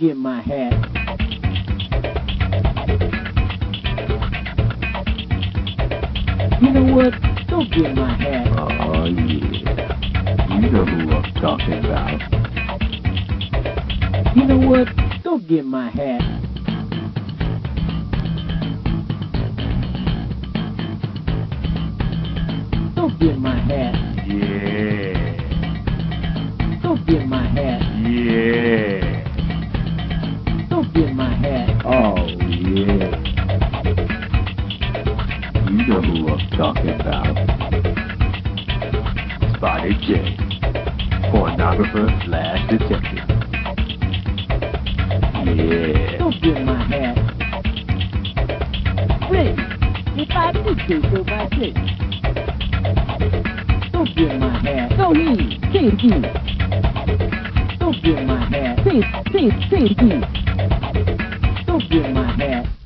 get my hat. You know what? Don't get my hat. Oh, yeah. You know who I'm talking about. You know what? Don't get my hat. Don't get my hat. Yeah. Don't get my hat. Yeah. Don't get my hat. Oh, yeah. You know who I'm talking about. Spotted J, pornographer / detective. Yeah. Don't get my hat. Wait, if I do so myself. Don't get my hat. Go ahead, say it again. Don't get my hat. Say it again. Don't get my hat.